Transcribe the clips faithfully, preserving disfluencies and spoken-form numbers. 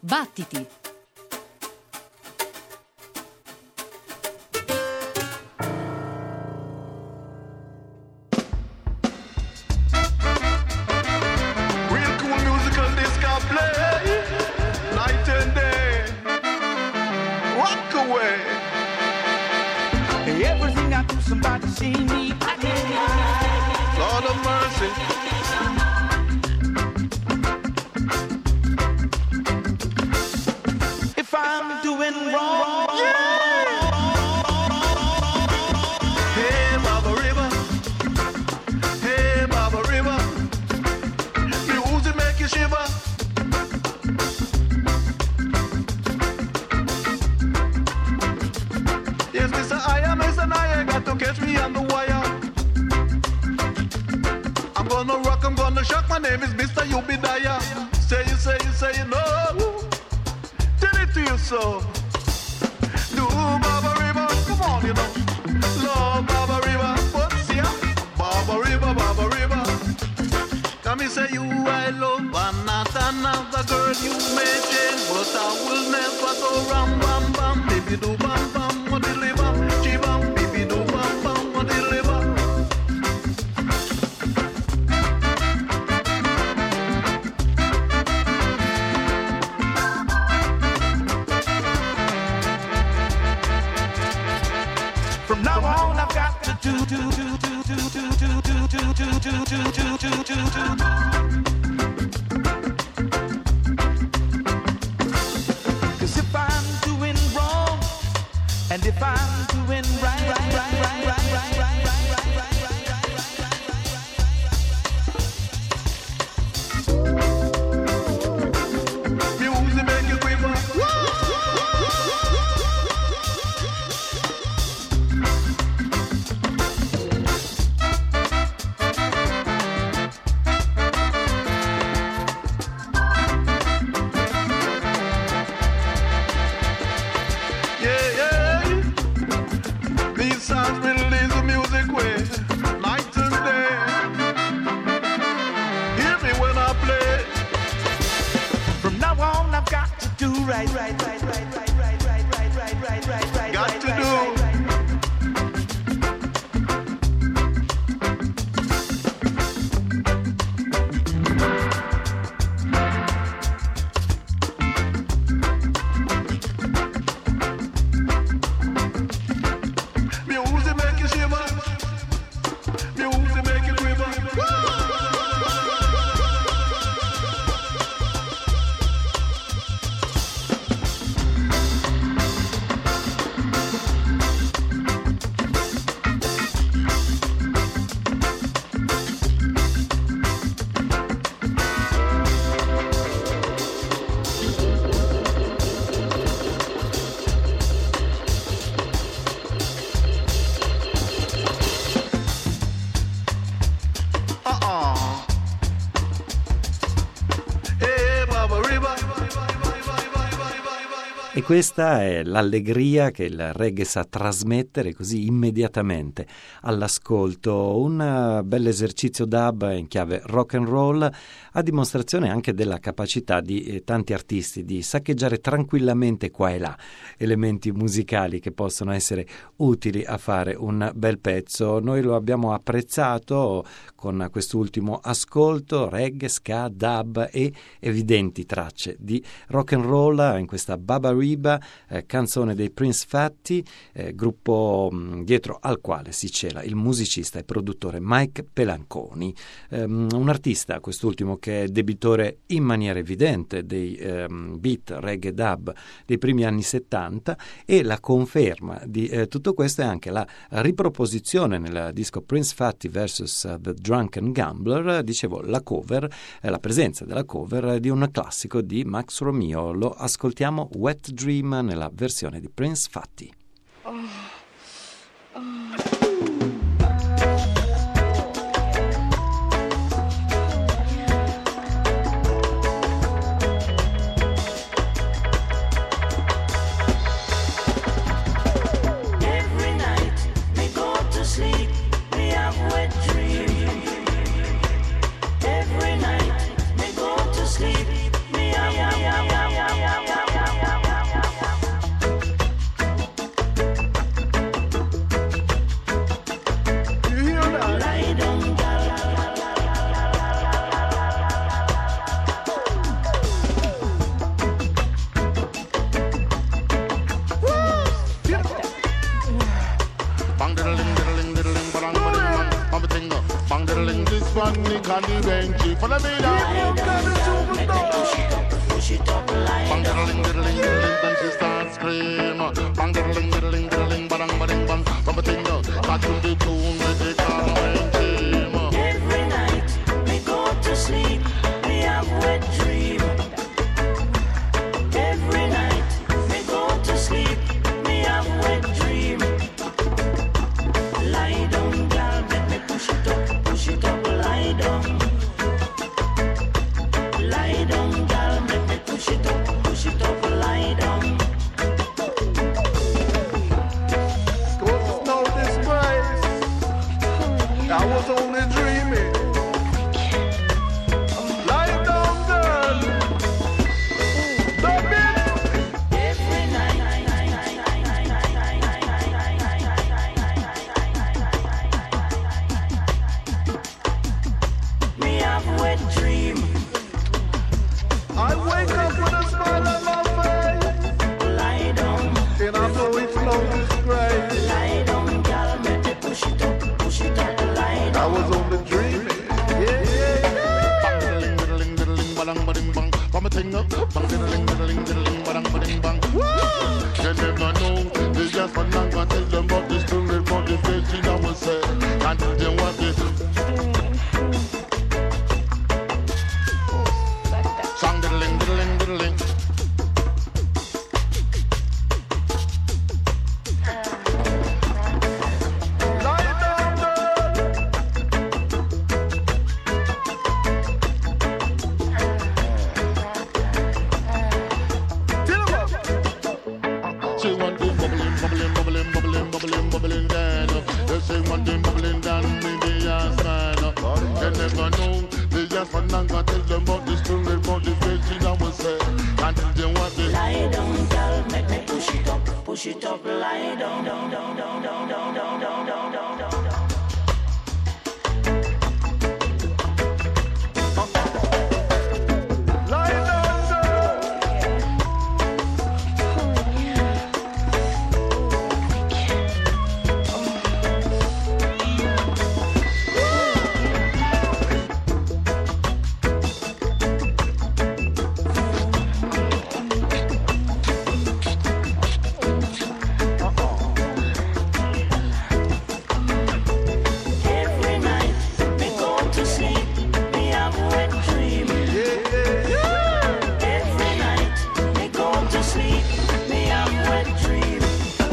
Battiti! Everything I do, somebody see me. Lord of mercy. If I'm doing wrong, yeah. Hey, Baba River. Hey, Baba River. Music make you shiver. Yes, Mister I am, Mister I got to catch me on the wire. I'm gonna rock, I'm gonna shock. My name is Mister Ubediah. Say you, say you, say you know. Tell it to you so. Do Baba River, come on, you know. Love Baba River, what's here? Baba River, Baba River. Come and say you I love, and not another girl you may change, but I will never go ram bam bam, baby do bam bam, what deliver, chibam, baby do bam bam, what deliver. From now on I've got to do do do do do do do do do do do do do do do do. Cause if I'm doing wrong and if I'm doing right, right, right, right, right, right, right, right, right, right. Music make you quiver. Right, right, right, right, right, right, right, right, right, right, right, right. Got to do. Music make you shiver. Music make you quiver. E questa è l'allegria che il reggae sa trasmettere così immediatamente all'ascolto. Un bel esercizio dub in chiave rock and roll, a dimostrazione anche della capacità di eh, tanti artisti di saccheggiare tranquillamente qua e là elementi musicali che possono essere utili a fare un bel pezzo. Noi lo abbiamo apprezzato con quest'ultimo ascolto, reggae, ska, dub e evidenti tracce di rock and roll in questa Baba Riba, eh, canzone dei Prince Fatty, eh, gruppo mh, dietro al quale si cela il musicista e produttore Mike Pelanconi, um, un artista quest'ultimo che è debitore in maniera evidente dei um, beat reggae dub dei primi anni settanta, e la conferma di eh, tutto questo è anche la riproposizione nel disco Prince Fatty versus uh, The Drunken Gambler, dicevo la cover, eh, la presenza della cover di un classico di Max Romeo. Lo ascoltiamo, Wet Dream, nella versione di Prince Fatty. Oh. Oh. Every night, we go to sleep. Me, yeah, yeah, yeah, yeah, yeah, yeah. Chronic and the Benji. Follow me now. Push it up, bang diddling diddling diddling, then she starts scream. Bang diddling diddling diddling, bang bang bang. From a thing up, got to the tune with the Carmen team. Every night we go to sleep, we have wet dream. Every night we go to sleep, we have wet dream. Lie down, girl, let me push it up, push it up, lie down. Lie down, girl, let me push it up, push it up, lie down. Cause no disgrace, I was only dreaming. Lie down, girl. Stop it. Every night we have wet dream. I wake up with a smile on my face, Lie down, and I know it's no disgrace. lie down, girl, let me push it up, push it up, lie I down. was only dreaming. Yeah, yeah, yeah. Bang diddling diddling diddling, bang bang bang. From a thing up, bang diddling diddling diddling, bang bang bang. You never know, they just want to tell them about the story, about the face she never say. Can't tell them what they do. Song diddling diddling diddling. Lie down, girl. Till 'em up. She want the bubbling, bubbling, bubbling, bubbling, bubbling, bubbling down. They say want the bubbling down in the ass, man. They never know. They just want to tell them about the story, about the face she never say. Can't tell them what they. Lie down, girl, make me push it up, push it up, lie down, down, down, down, down, down, down, down, down, down, down, down. Lie down, girl. Every night we go to sleep, we have wet dream. Every night we go to sleep, we have wet dream.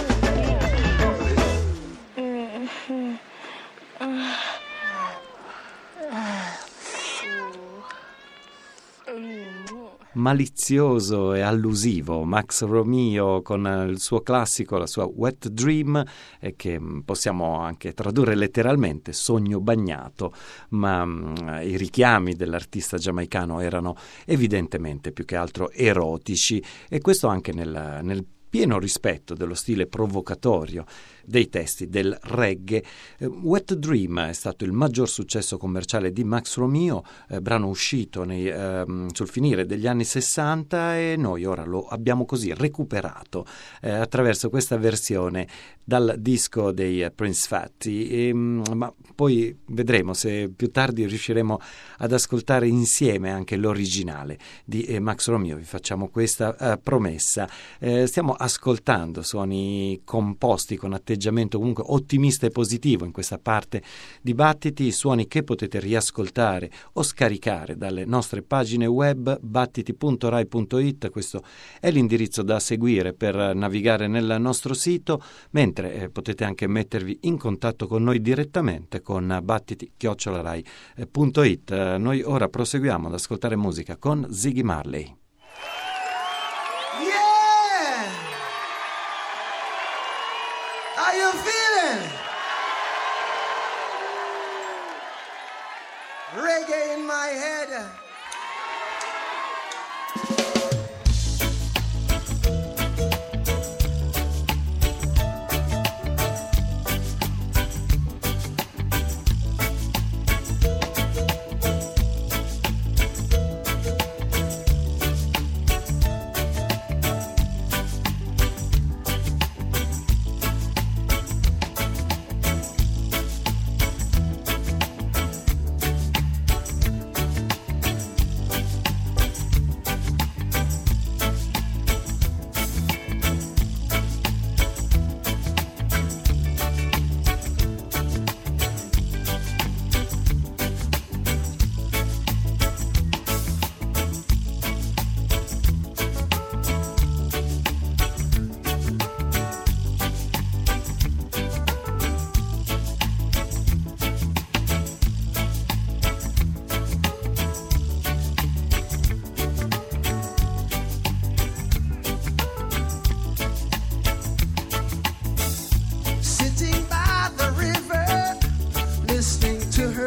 Malizioso e allusivo Max Romeo con il suo classico, la sua Wet Dream, eh, che possiamo anche tradurre letteralmente sogno bagnato, ma mh, i richiami dell'artista giamaicano erano evidentemente più che altro erotici, e questo anche nel, nel pieno rispetto dello stile provocatorio dei testi del reggae. Eh, Wet Dream è stato il maggior successo commerciale di Max Romeo, eh, brano uscito nei, ehm, sul finire degli anni sessanta, e noi ora lo abbiamo così recuperato eh, attraverso questa versione dal disco dei eh, Prince Fatty, e, ma poi vedremo se più tardi riusciremo ad ascoltare insieme anche l'originale di eh, Max Romeo. Vi facciamo questa eh, promessa. Eh, stiamo ascoltando suoni composti con atteggiamento comunque ottimista e positivo in questa parte di Battiti, suoni che potete riascoltare o scaricare dalle nostre pagine web battiti punto rai punto it. Questo è l'indirizzo da seguire per navigare nel nostro sito, mentre eh, potete anche mettervi in contatto con noi direttamente con battiti chiocciola rai punto it. Eh, noi ora proseguiamo ad ascoltare musica con Ziggy Marley. How you feeling? Reggae in my head.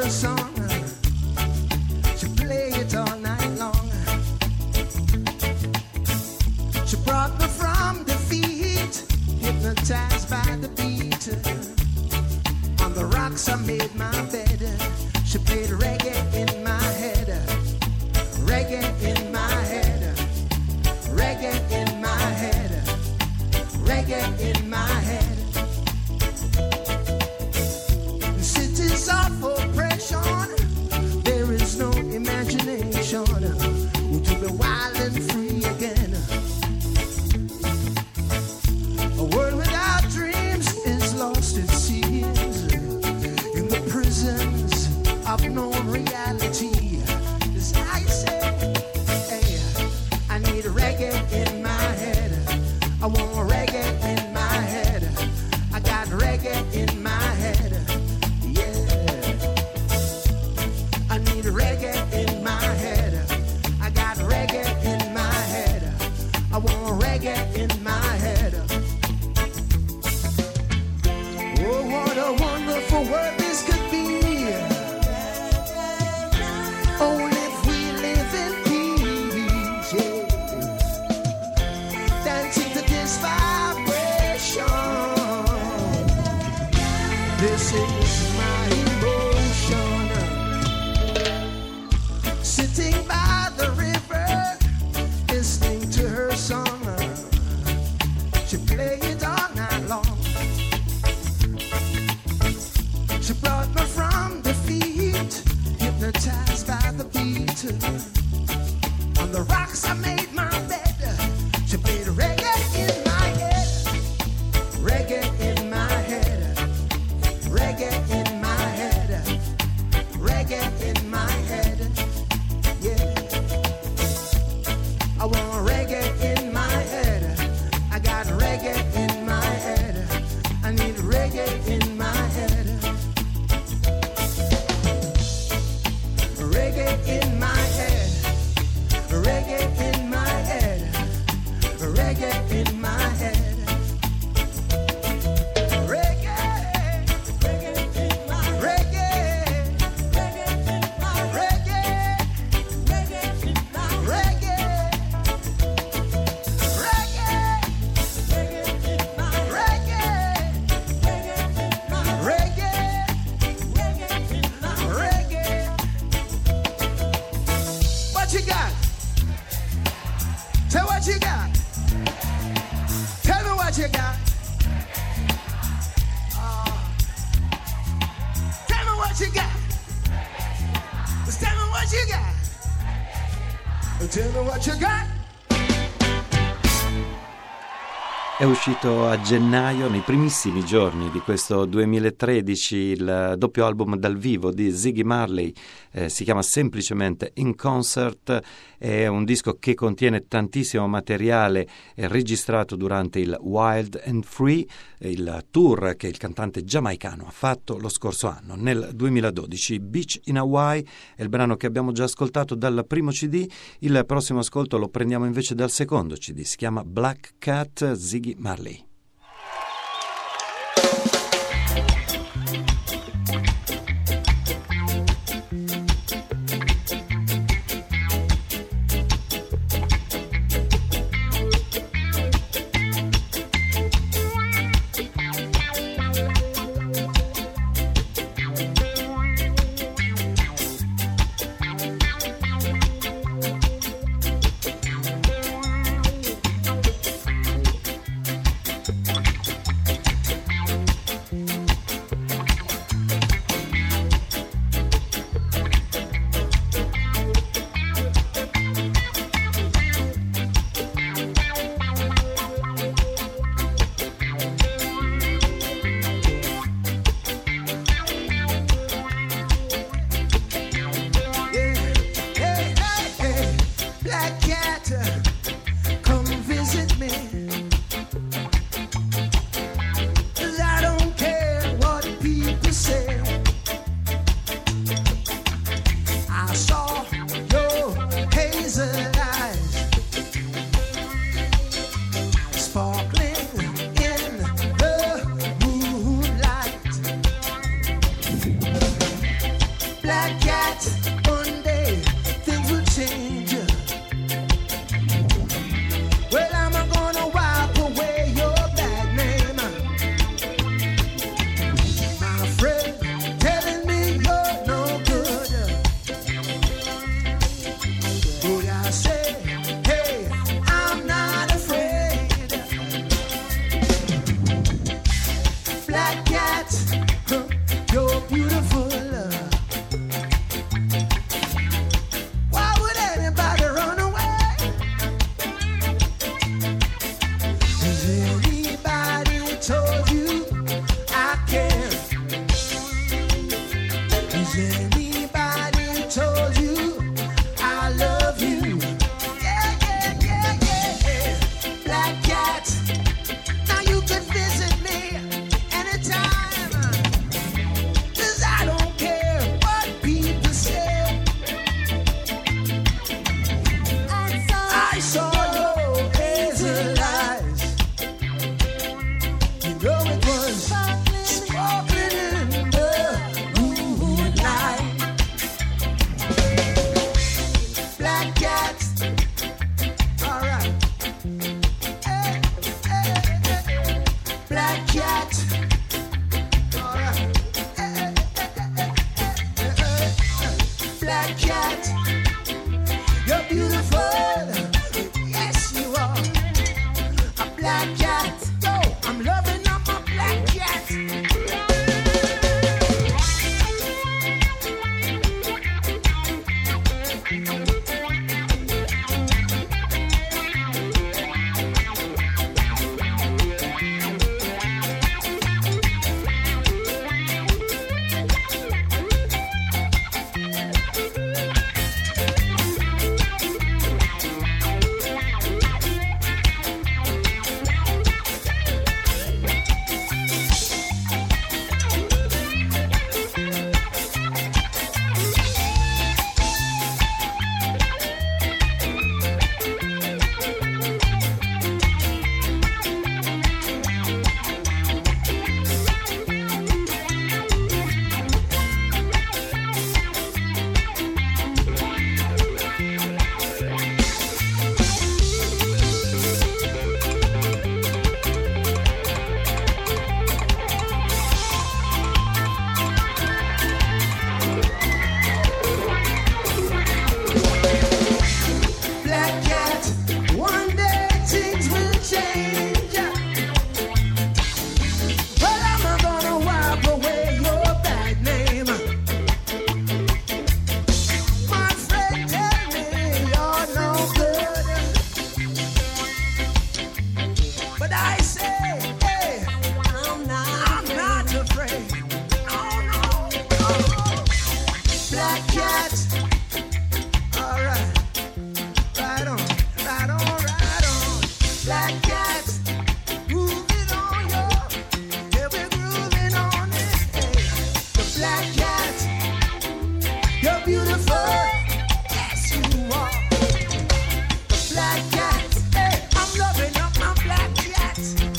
song. She play it all night long. She brought me from defeat, hypnotized by the beat. On the rocks I made my bed. She played reggae in my head. Reggae in my head. Reggae in my head. Reggae in my head. The cities of oppression, there is no imagination to be wild and free again. A world without dreams is lost, it seems, in the prisons of known reality. As I say, hey, I need reggae in my head. I want reggae in my head. I got reggae in my head. Yeah. I need reggae in my head. I got reggae in my head. I want reggae in my head. Oh, what a wonderful world this could be. Only if we live in peace, yeah. Dancing to this vibration. This is my emotion. Sitting by the river, listening to her song. She play it all night long. She brought me from defeat, hypnotized by the beat. On the rocks I made my bed. She played reggae in my head. Reggae in my head. Reggae in my head. Reggae in my head. Yeah. I want reggae in my head. I got reggae in my head. I need reggae in my head. Reggae in my head. Reggae in my head. Reggae in my head. Reggae. Reggae in my reggae. Reggae in my reggae. Reggae in my reggae. Reggae. Reggae in my reggae. Reggae in my reggae. Reggae in my reggae. What you got? Tell what you got. Tell me what you got. Uh, tell me what you got. Just tell me what you got. Tell me what you got. È uscito a gennaio, nei primissimi giorni di questo duemilatredici, il doppio album dal vivo di Ziggy Marley, eh, si chiama semplicemente In Concert, è un disco che contiene tantissimo materiale eh, registrato durante il Wild and Free, il tour che il cantante giamaicano ha fatto lo scorso anno, nel duemiladodici. Beach in Hawaii è il brano che abbiamo già ascoltato dal primo C D, il prossimo ascolto lo prendiamo invece dal secondo C D, si chiama Black Cat, Ziggy Marley. Black cat, one day things will change. Well, I'm gonna wipe away your bad name. My friend telling me you're no good. Would I say, hey, I'm not afraid. Black cat, huh, you're beautiful. Why would anybody run away? Has anybody told you I care? Has anybody told you I love you? Yeah, yeah, yeah, yeah, yeah. Black cat, now you can visit me anytime. 'Cause I don't care what people say. I saw your hazel eyes. You know it was sparkling in the moonlight. Black cat, all right. Hey, hey, hey, hey. Black cat, all right. Hey, hey, hey, hey, hey, hey. Black cat, you're beautiful. Yes, you are. A black cat. Yo, I'm loving up my black cat. Black cat, one day things will change. Well, I'm gonna wipe away your bad name. My friend tell me you're no good, but I say, hey, I'm not, I'm not afraid. No, no, no. Black cat, all right. Right on, right on, right on. Black cat, grooving on yo. Yeah, we're grooving on it. Hey, the black cat, you're beautiful. Yes, you are. The black cat, hey, I'm loving up my black cat.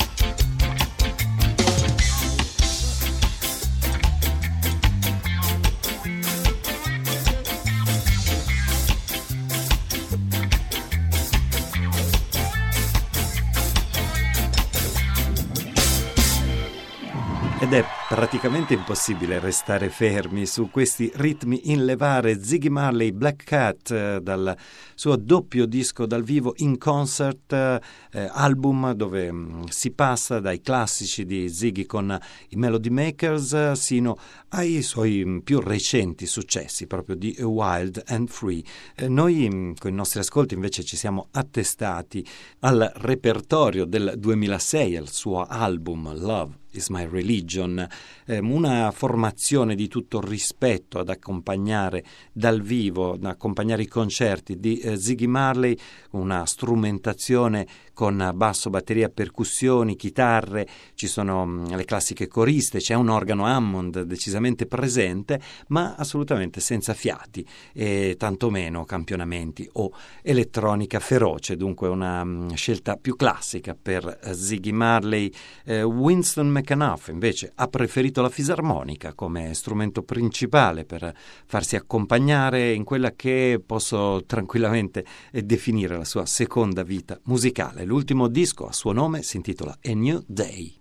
Ed è praticamente impossibile restare fermi su questi ritmi in levare. Ziggy Marley, Black Cat, eh, dal suo doppio disco dal vivo In Concert, eh, album dove mh, si passa dai classici di Ziggy con i Melody Makers eh, sino ai suoi mh, più recenti successi, proprio di A Wild and Free. Eh, noi mh, con i nostri ascolti invece ci siamo attestati al repertorio del duemilasei, al suo album Love Is My Religion, eh, una formazione di tutto rispetto ad accompagnare dal vivo, ad accompagnare i concerti di eh, Ziggy Marley, una strumentazione con basso, batteria, percussioni, chitarre, ci sono mh, le classiche coriste, c'è un organo Hammond decisamente presente, ma assolutamente senza fiati e tantomeno campionamenti o elettronica feroce, dunque una mh, scelta più classica per uh, Ziggy Marley. eh, Winston McAnuff invece ha preferito la fisarmonica come strumento principale per farsi accompagnare in quella che posso tranquillamente definire la sua seconda vita musicale. L'ultimo disco a suo nome si intitola A New Day.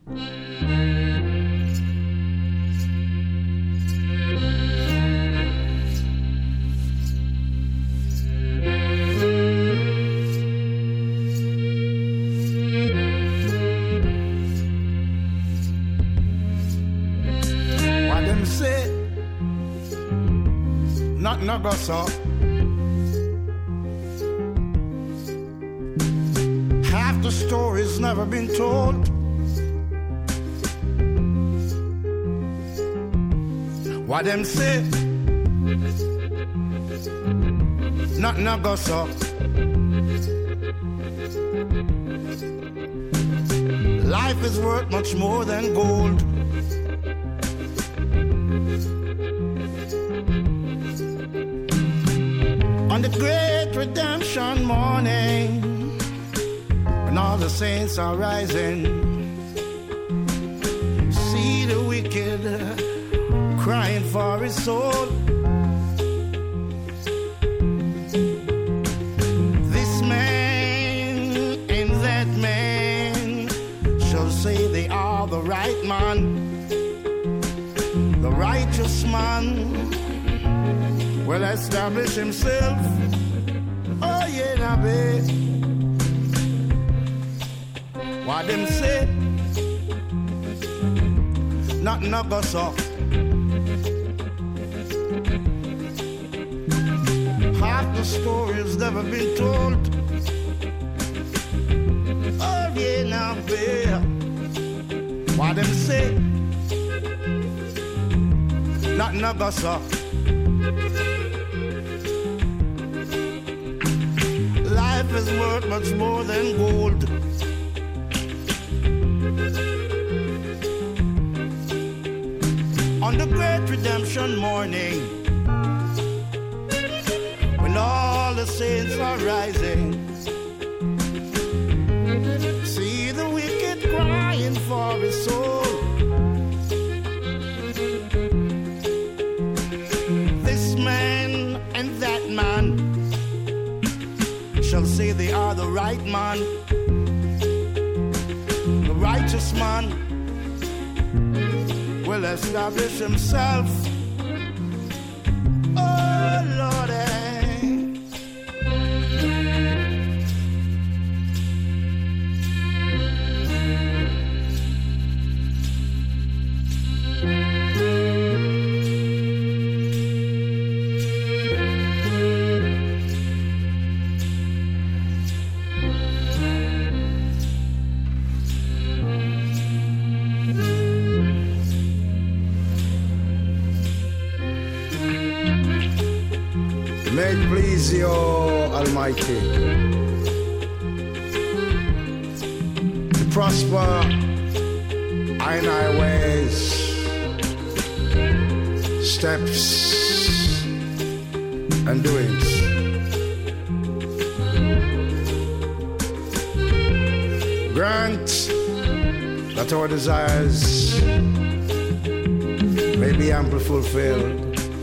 Nothing I got so. Half the story's never been told. Why them say nothing I got so. Life is worth much more than gold. On the great redemption morning, when all the saints are rising, see the wicked crying for his soul. This man and that man shall say they are the right man, the righteous man will establish himself. Oh yeah, now babe. Why them say nothing I got so. Half the story's never been told. Oh yeah, now babe. Why them say nothing I got so. Life is worth much more than gold. On the great redemption morning, when all the saints are rising, see the wicked crying for his soul. This man and that man shall say they are the right man, the righteous man will establish himself. Oh Lord, may it please you, Almighty, to prosper in our ways, steps, and doings. Grant that our desires may be amply fulfilled,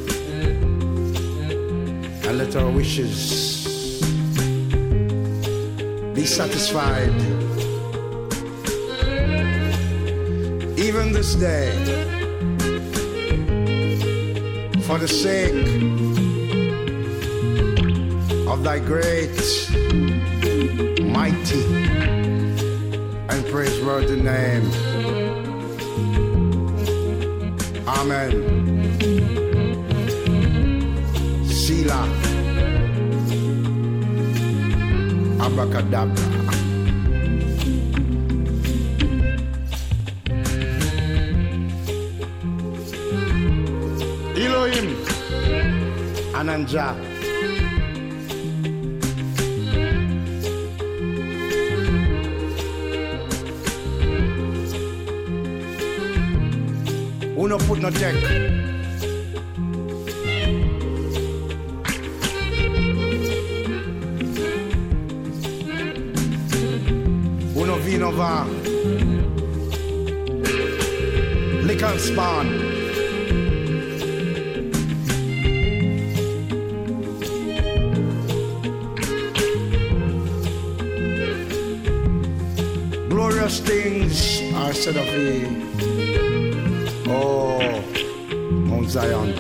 and let our wishes be satisfied. Even this day, for the sake of thy great, mighty, and praiseworthy name. Amen. Sila. Abracadabra. Elohim. Ananja. Uno put no check. Uno vino va. Jamaican spawn. Glorious things are said of thee, oh, Mount Zion.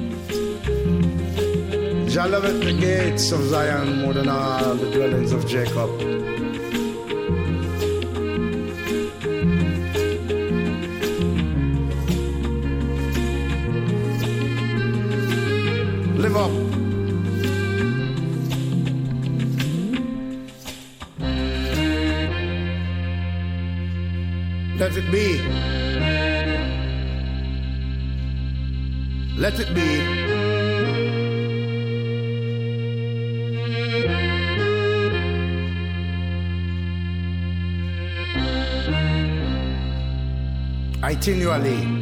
Jah loveth the gates of Zion more than all the dwellings of Jacob. Live up. Let it be. Let it be. Itinerally.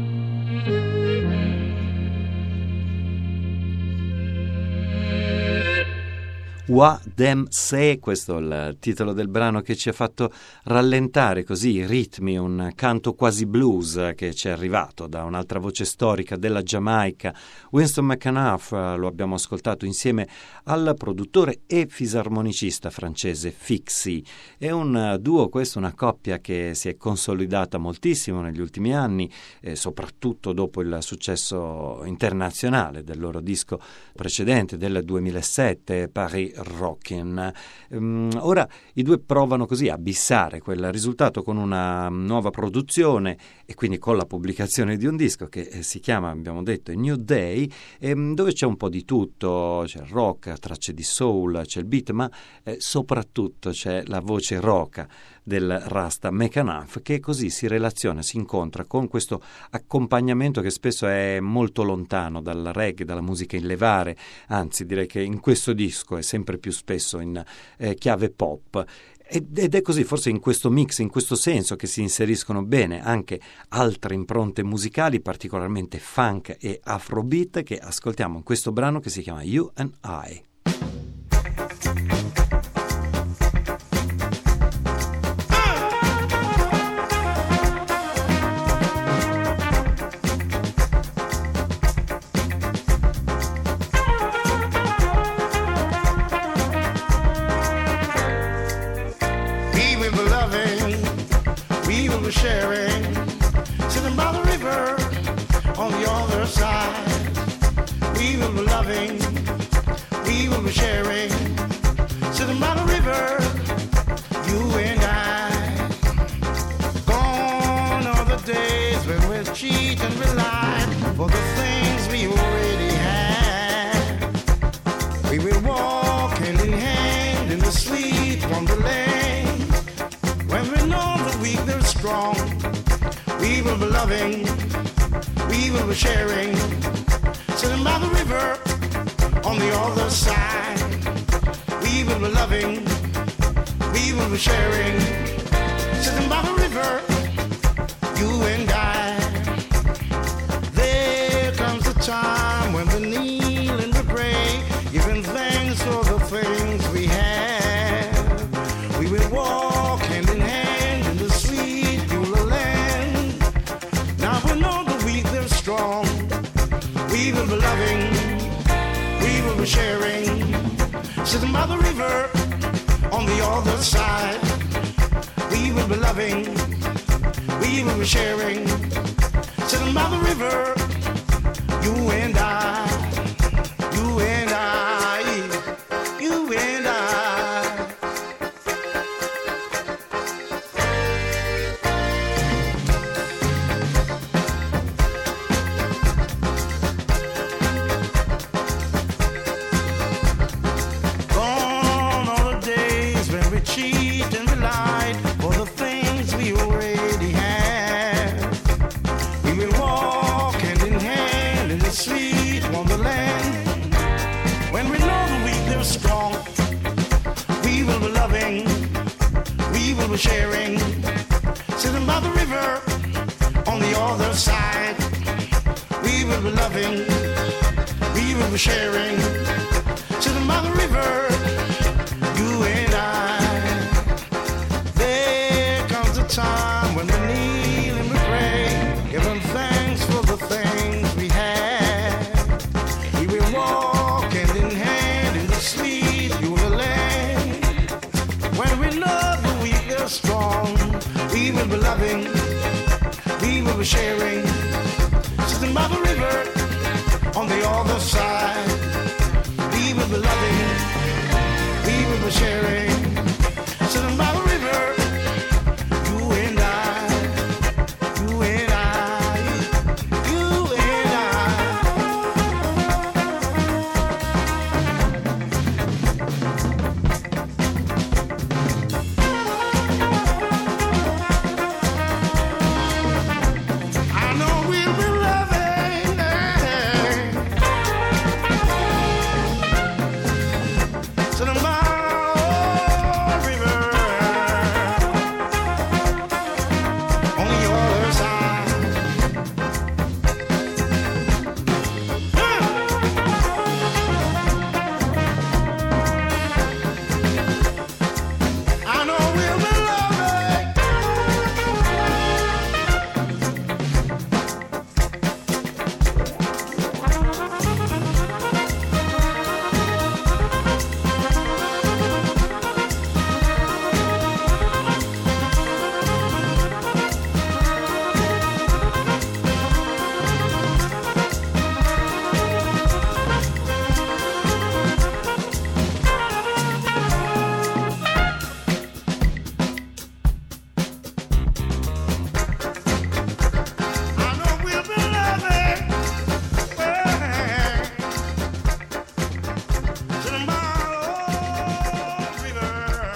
Wa Dem Se, questo è il titolo del brano che ci ha fatto rallentare così i ritmi, un canto quasi blues che ci è arrivato da un'altra voce storica della Giamaica, Winston McAnuff. Lo abbiamo ascoltato insieme al produttore e fisarmonicista francese Fixie. È un duo, questo, una coppia che si è consolidata moltissimo negli ultimi anni, eh, soprattutto dopo il successo internazionale del loro disco precedente del duemilasette, Paris Rockin'. Um, ora i due provano così a bissare quel risultato con una nuova produzione e quindi con la pubblicazione di un disco che eh, si chiama, abbiamo detto, New Day, ehm, dove c'è un po' di tutto, c'è il rock, tracce di soul, c'è il beat, ma eh, soprattutto c'è la voce roca del Rasta McAnuff, che così si relaziona, si incontra con questo accompagnamento che spesso è molto lontano dal reggae, dalla musica in levare, anzi direi che in questo disco è sempre più spesso in eh, chiave pop. Ed è così, forse in questo mix, in questo senso, che si inseriscono bene anche altre impronte musicali, particolarmente funk e afrobeat, che ascoltiamo in questo brano che si chiama You and I. Sharing, sitting by the river on the other side. We will be loving, we will be sharing, sitting by the river, you and I. Gone are the days when we cheat and rely for the things we already had. We will walk hand in hand in the sweet wonderland. When we know the weak, they're strong. We will be loving, we will be sharing, sitting by the river on the other side. We will be loving, we will be sharing, sitting by the river, you and I. There comes the time when we kneel and we pray, giving thanks for the things we have. We will walk hand in hand in the sweet Beulah land. Now we know the weak, they're strong. We will be loving, we will be sharing, sitting by the river on the other side. We will be loving, we will be sharing, sitting by the river, you and I, you and I, you and I. Cheat and relied for the things we already have. We will walk hand in hand in the sweet wonderland. When we know the weak, they're strong. We will be loving, we will be sharing, sitting by the river on the other side. We will be loving, we will be sharing, sitting by the river, you and I. Time when we kneel and we pray, giving will be sharing, sitting by the river on the other side. We will be loving, we will be sharing, sitting by the river, you and I, you and I, you and I know we'll be loving, sitting by the river on the other side. I know we'll be loving. I know we'll be loving. Sitting by the river,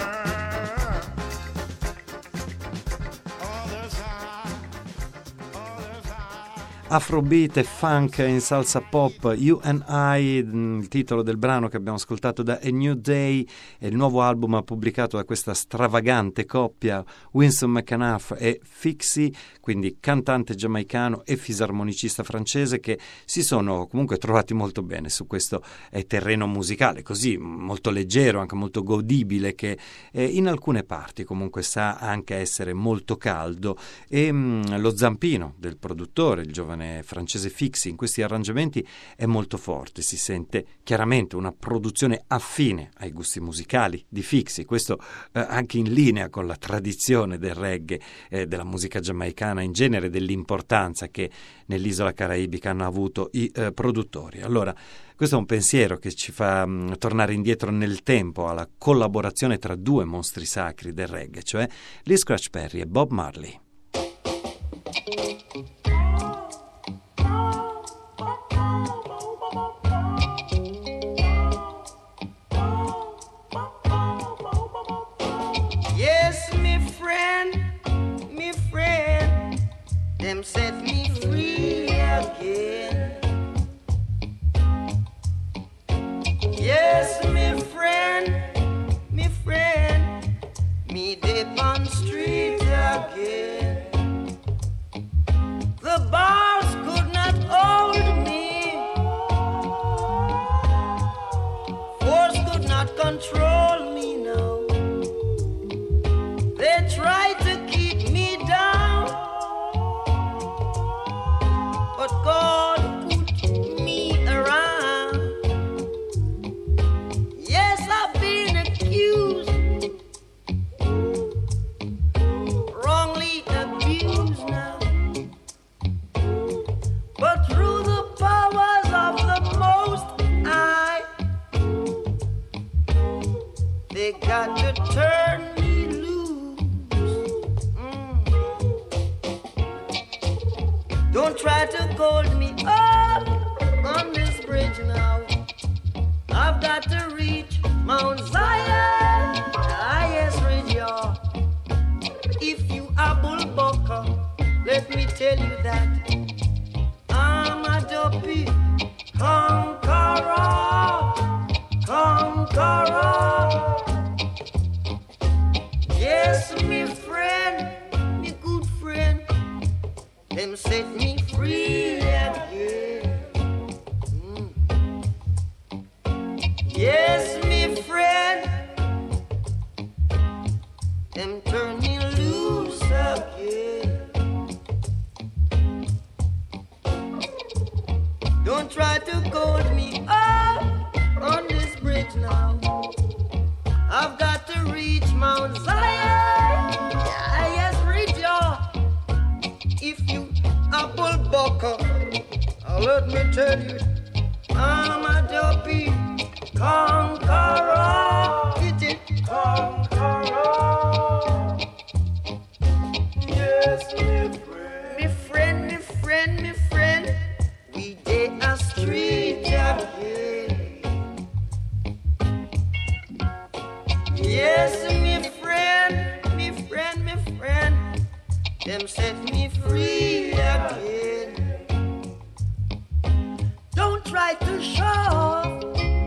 other side, other side. Afrobeat e funk in salsa pop, You and I, il titolo del brano che abbiamo ascoltato da A New Day, è il nuovo album pubblicato da questa stravagante coppia Winston McAnuff e Fixie, quindi cantante giamaicano e fisarmonicista francese, che si sono comunque trovati molto bene su questo eh, terreno musicale, così molto leggero, anche molto godibile, che eh, in alcune parti comunque sa anche essere molto caldo, e mh, lo zampino del produttore, il giovane francese Fixie, in questi arrangiamenti è molto forte, si sente chiaramente una produzione affine ai gusti musicali di Fixie, questo eh, anche in linea con la tradizione del reggae, eh, della musica giamaicana in genere, dell'importanza che nell'isola caraibica hanno avuto i eh, produttori. Allora, questo è un pensiero che ci fa mh, tornare indietro nel tempo alla collaborazione tra due mostri sacri del reggae, cioè Lee Scratch Perry e Bob Marley. Yes, me friend, me friend, them set me free again. Yes, me friend, me friend, me dip on street again. The bars could not hold me, force could not control me now. They tried to keep me down, but God put me around. Yes, I've been accused, wrongly abused now, but through the powers of the Most High, they got to turn me loose. Mm. Don't try to hold me up on this bridge now. I've got to reach Mount Zion. Ah, yes, Regia. If you are Bull Bucker, let me tell you that I'm a dopey conqueror, conqueror. Yes, me friend, me good friend, them set me free again. Mm. Yes, me friend, them turn me loose again. Don't try to hold me up on this bridge now. I've got to reach Mount Zion. Yeah, yes, reach y'all. If you let me tell you, I'm a dopey conqueror. It is conqueror. Yes, me friend. Me friend, me friend, me friend. We dey a street again. Yes, me friend, me friend, me friend. Them set me free again. Don't try to show off.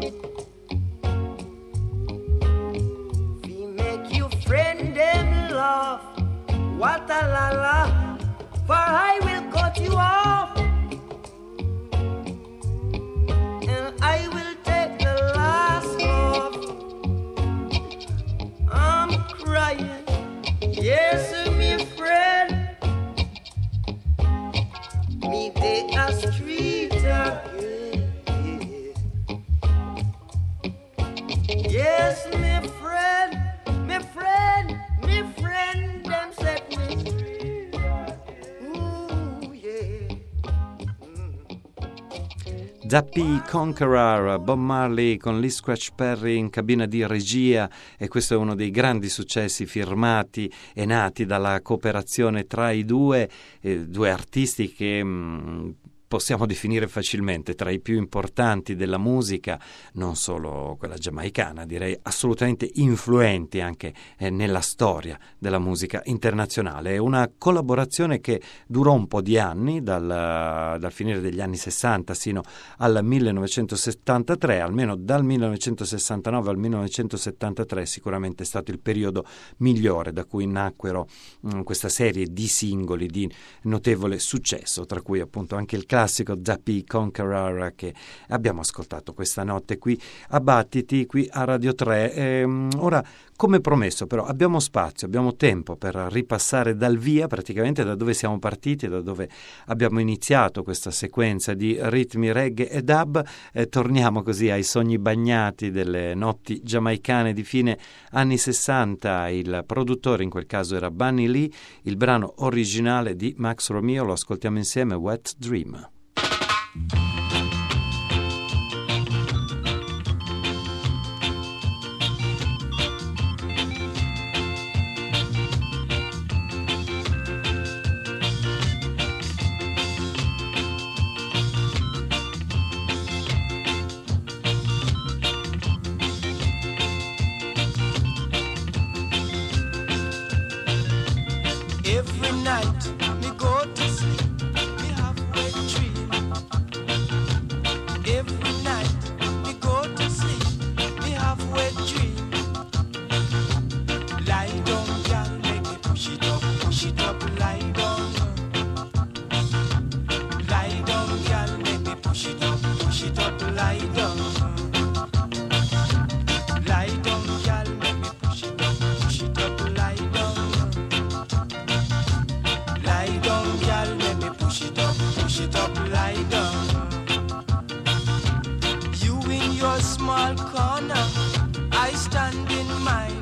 We make you friend them laugh. What a la la, for I will cut you off. And I will take the last off. I'm crying, yes, me friend. Me dey a street again. Yes, me friend, me friend, me friend, them set me free. Ooh, yeah. Zappy Conqueror, Bob Marley con Lee Scratch Perry in cabina di regia, e questo è uno dei grandi successi firmati e nati dalla cooperazione tra i due, eh, due artisti che mh, possiamo definire facilmente tra i più importanti della musica, non solo quella giamaicana, direi assolutamente influenti anche eh, nella storia della musica internazionale. È una collaborazione che durò un po' di anni, dal, dal finire degli anni sessanta sino al millenovecentosettantatré, almeno dal millenovecentosessantanove al millenovecentosettantatré sicuramente è stato il periodo migliore da cui nacquero mh, questa serie di singoli di notevole successo, tra cui appunto anche il classico Zappy Conqueror che abbiamo ascoltato questa notte qui a Battiti, qui a Radio tre. Ehm, ora, come promesso, però, abbiamo spazio, abbiamo tempo per ripassare dal via, praticamente da dove siamo partiti, da dove abbiamo iniziato questa sequenza di ritmi reggae e dub. Eh, torniamo così ai sogni bagnati delle notti giamaicane di fine anni sessanta. Il produttore in quel caso era Bunny Lee, il brano originale di Max Romeo, lo ascoltiamo insieme, Wet Dream. Every night me go to sleep, me have wet dream. Every night me go to sleep, me have wet dream. Lie down, girl, make me push it up, push it up, lie down. Lie down, girl, make me push it up, push it up, lie down. Lie down, girl, make me push it up, push it up, lie down. Lie down, girl, let me push it up, push it up, lie down. You in your small corner, I stand in mine.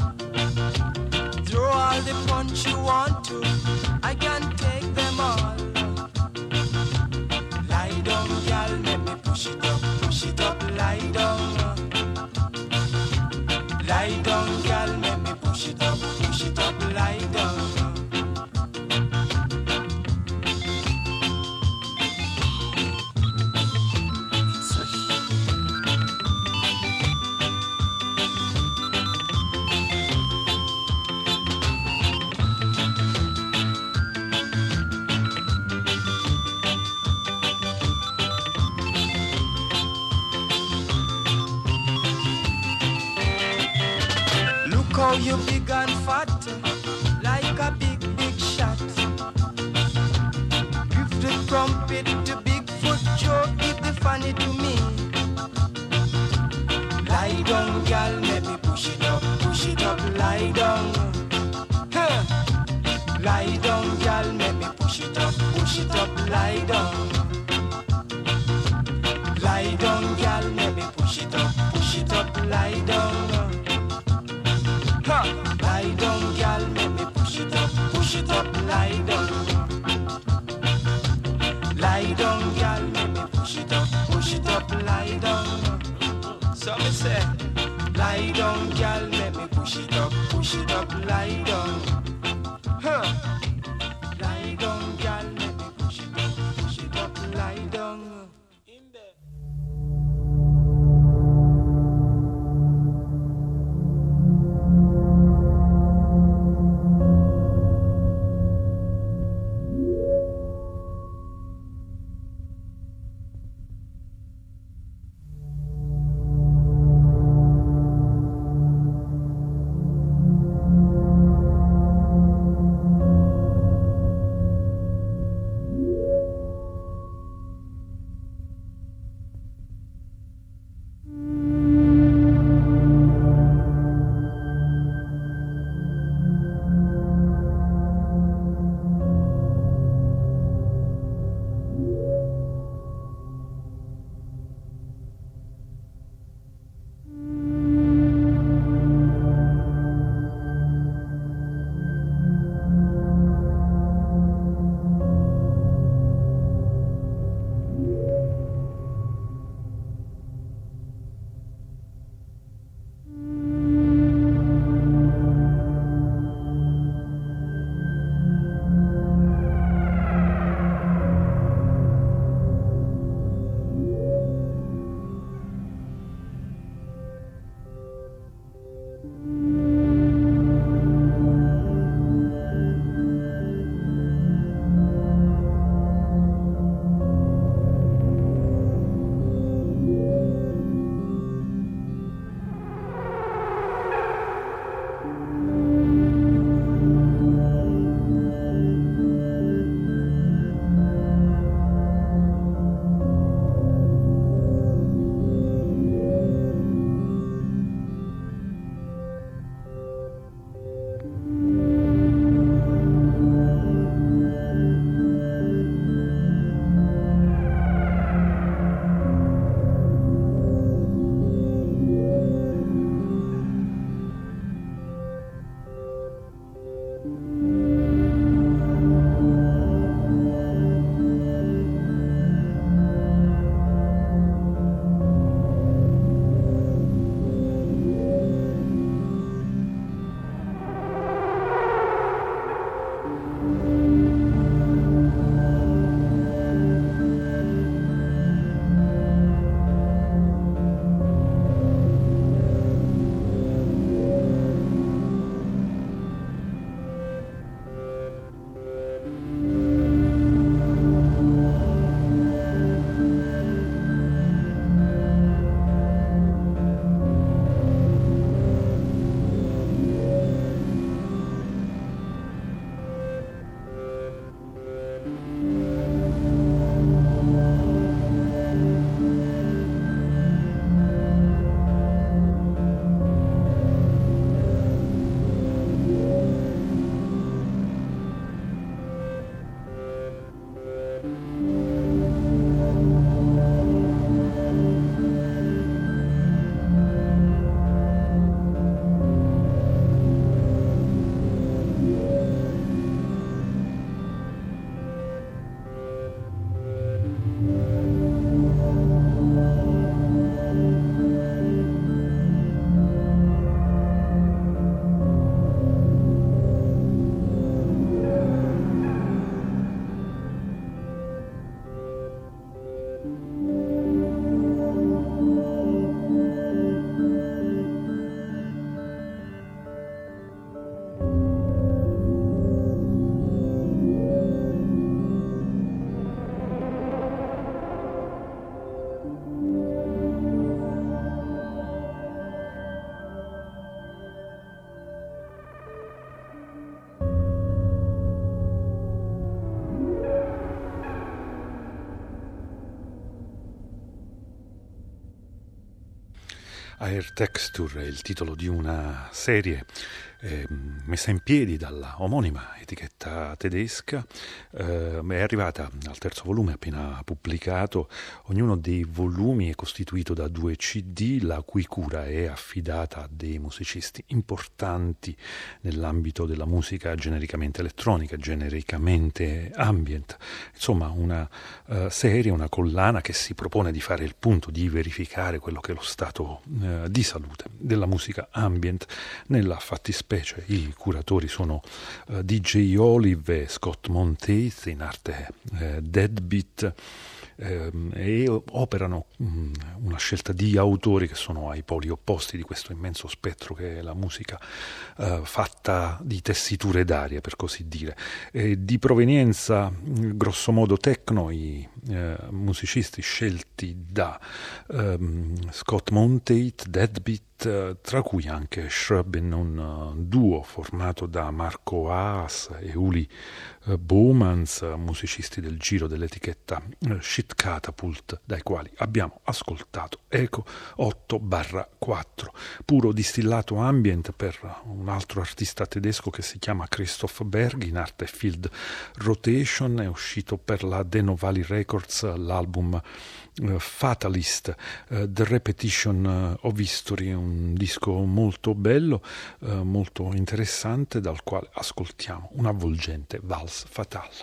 Throw all the punch you want to, I can take them all. Lie down, girl, let me push it up, push it up, lie down. Lie down, girl, let me push it up, push it up, lie down. How you big and fat, like a big, big shot. Give the trumpet to Bigfoot Joe, give the funny to me. Lie down, girl, let me push it up, push it up, lie down. Huh. Lie down, girl, let me push it up, push it up, lie down. Lie down, girl, let me push it up, push it up, lie down. Lie down, girl, let me push it up, push it up, lie down. Lie down, girl, let up, lie down. So me say, lie down, girl, let me push it up, push it up, lie down. Huh. Lie down, girl, let me push it up, push it up, lie down. In there. Air Texture è il titolo di una serie eh, messa in piedi dalla omonima etichetta tedesca, eh, è arrivata al terzo volume appena pubblicato. Ognuno dei volumi è costituito da due C D, la cui cura è affidata a dei musicisti importanti nell'ambito della musica genericamente elettronica, genericamente ambient, insomma una uh, serie, una collana che si propone di fare il punto, di verificare quello che è lo stato uh, di salute della musica ambient. Nella fattispecie i curatori sono uh, D J Olive e Scott Monteith, in arte uh, Deadbeat, e operano mh, una scelta di autori che sono ai poli opposti di questo immenso spettro che è la musica uh, fatta di tessiture d'aria, per così dire. E di provenienza mh, grossomodo techno, i uh, musicisti scelti da um, Scott Monteith, Deadbeat, tra cui anche Shrubin, un duo formato da Marco Haas e Uli Boumans, musicisti del giro dell'etichetta Shit Catapult, dai quali abbiamo ascoltato Eco otto barra quattro, puro distillato ambient per un altro artista tedesco che si chiama Christoph Berg, in arte Field Rotation. È uscito per la Deno Valley Records l'album Uh, Fatalist, uh, The Repetition uh, of History, un disco molto bello, uh, molto interessante, dal quale ascoltiamo un avvolgente Valse Fatale.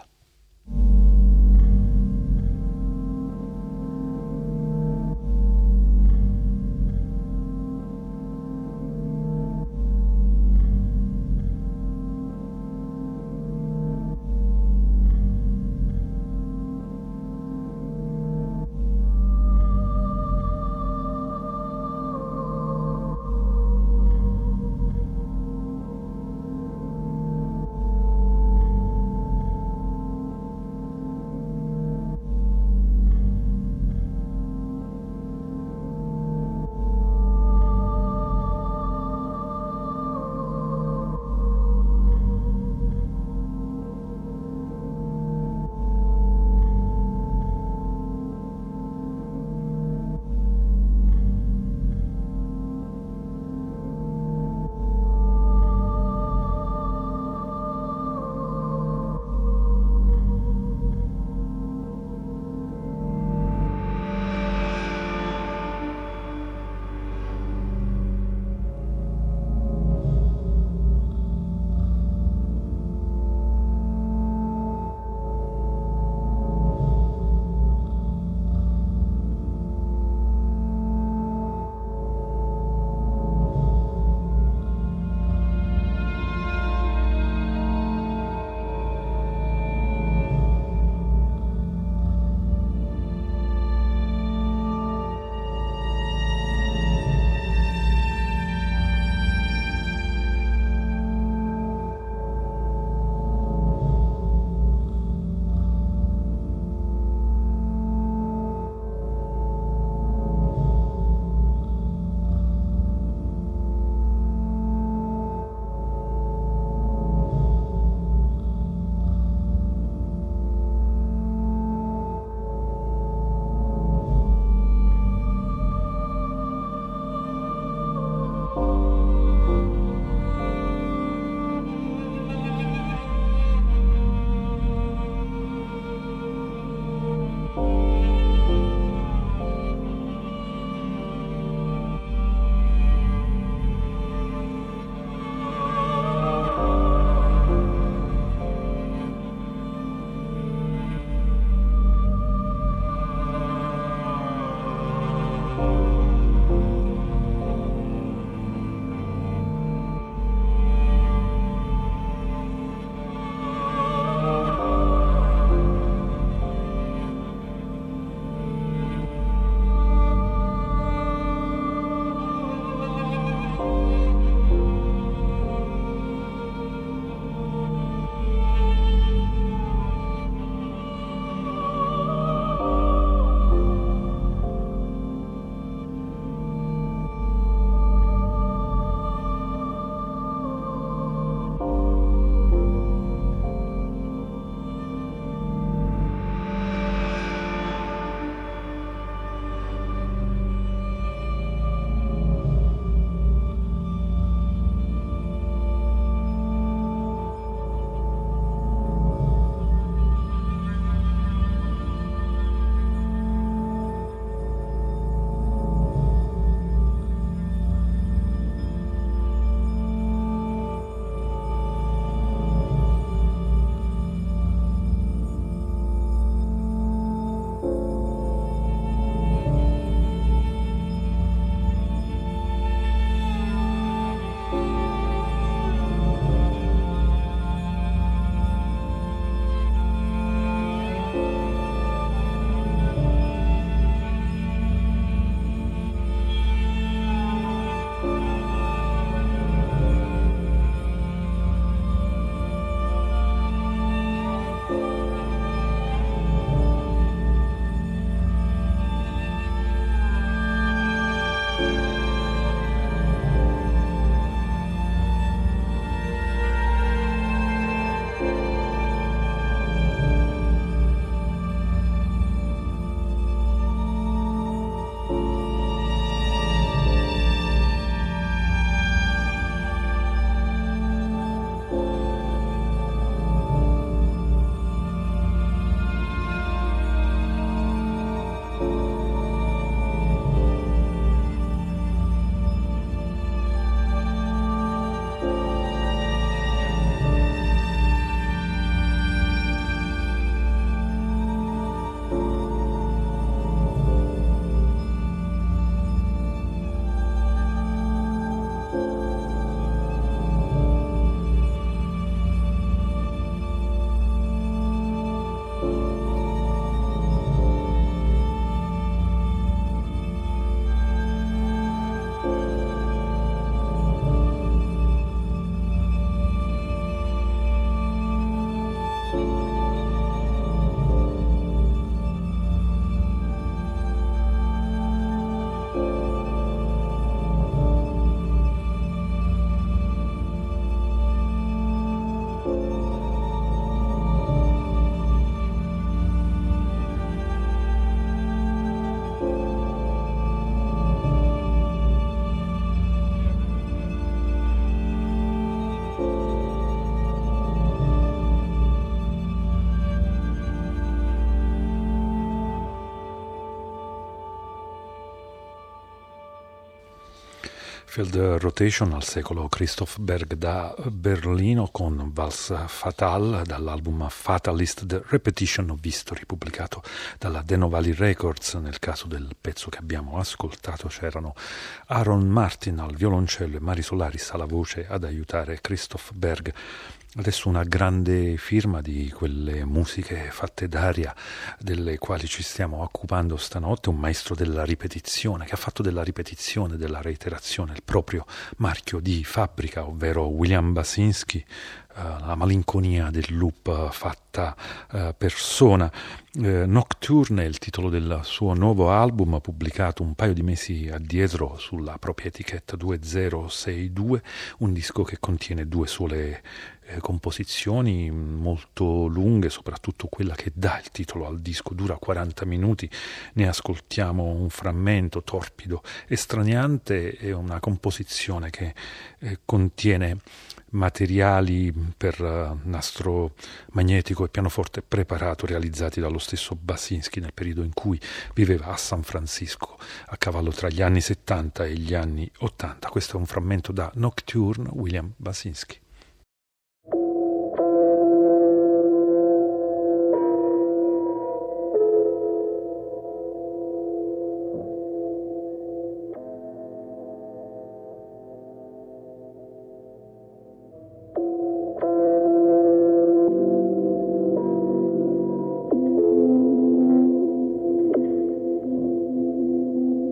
Field Rotation al secolo Christoph Berg da Berlino con Valse Fatale dall'album Fatalist The Repetition of History pubblicato dalla Deno Valley Records. Nel caso del pezzo che abbiamo ascoltato c'erano Aaron Martin al violoncello e Mari Solaris alla voce ad aiutare Christoph Berg. Adesso una grande firma di quelle musiche fatte d'aria delle quali ci stiamo occupando stanotte, un maestro della ripetizione che ha fatto della ripetizione, della reiterazione il proprio marchio di fabbrica, ovvero William Basinski, uh, la malinconia del loop fatta uh, persona. Uh, Nocturne è il titolo del suo nuovo album pubblicato un paio di mesi addietro sulla propria etichetta duemilasesantadue, un disco che contiene due sole Eh, composizioni molto lunghe, soprattutto quella che dà il titolo al disco dura quaranta minuti. Ne ascoltiamo un frammento torpido e straniante, è una composizione che eh, contiene materiali per uh, nastro magnetico e pianoforte preparato realizzati dallo stesso Basinski nel periodo in cui viveva a San Francisco a cavallo tra gli anni settanta e gli anni ottanta. Questo è un frammento da Nocturne, William Basinski.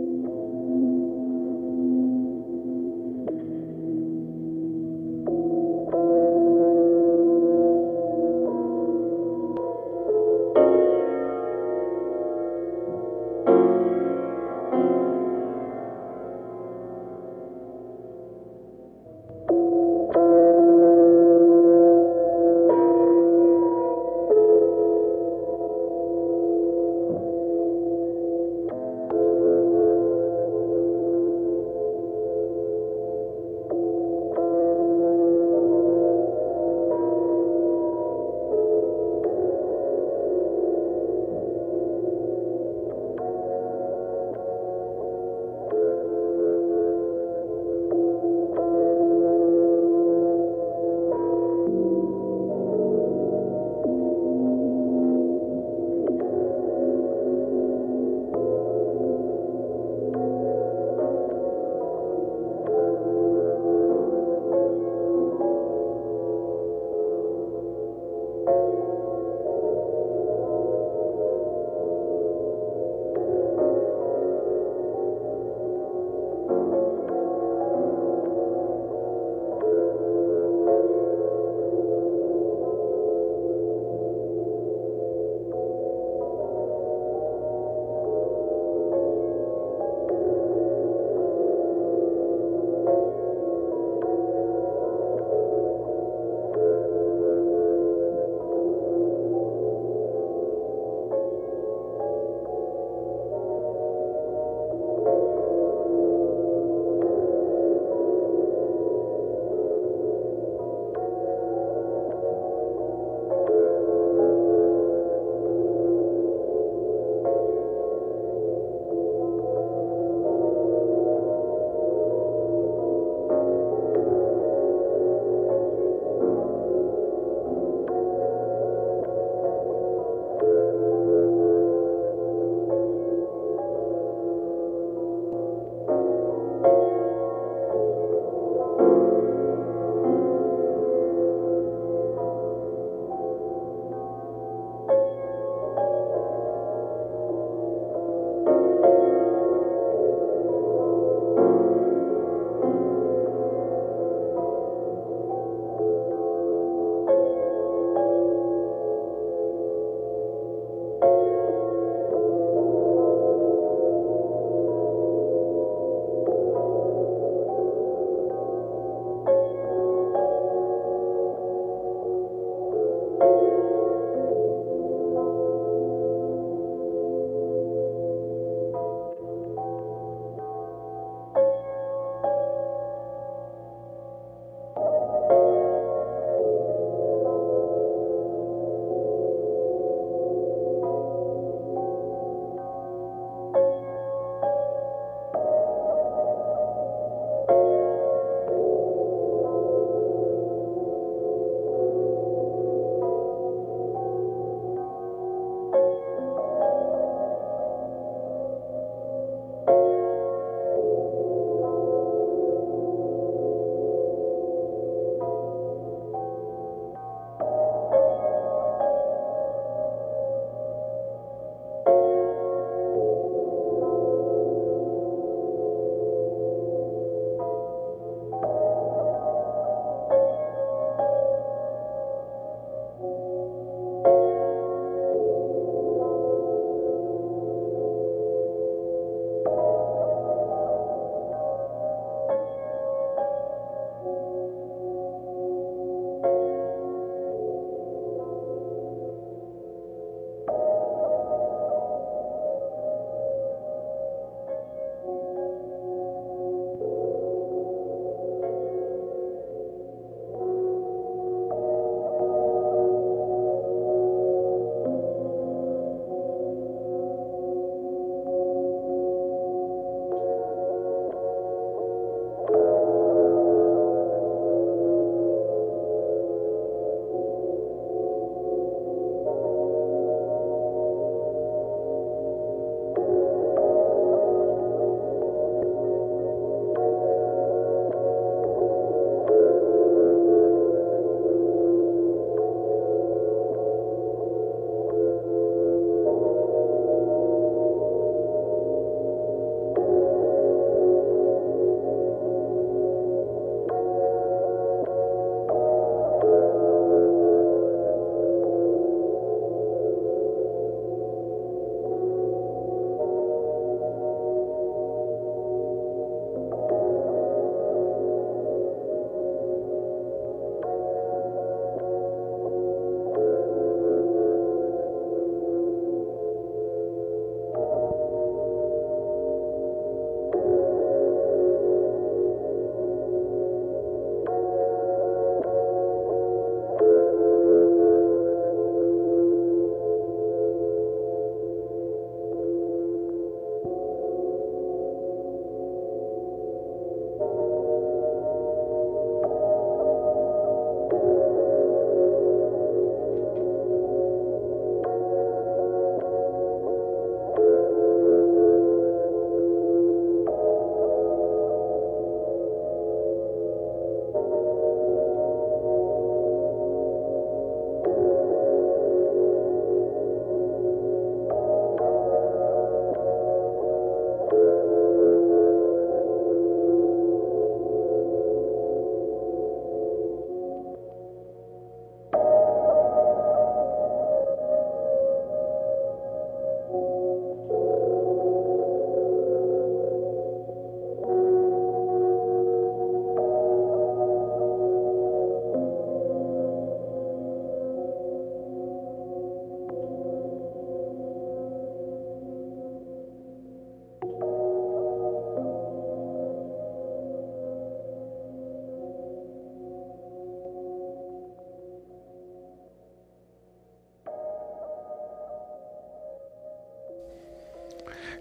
Thank you.